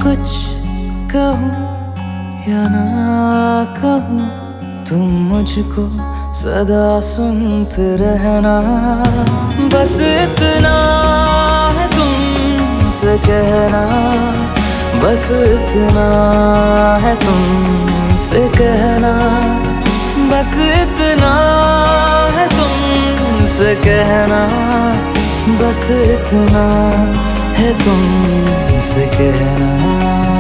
कुछ कहूँ या ना कहूँ, तुम मुझको सदा सुनते रहना। बस इतना है तुमसे कहना, बस इतना है तुमसे कहना, बस इतना है तुमसे कहना, बस इतना है तुमसे कहना।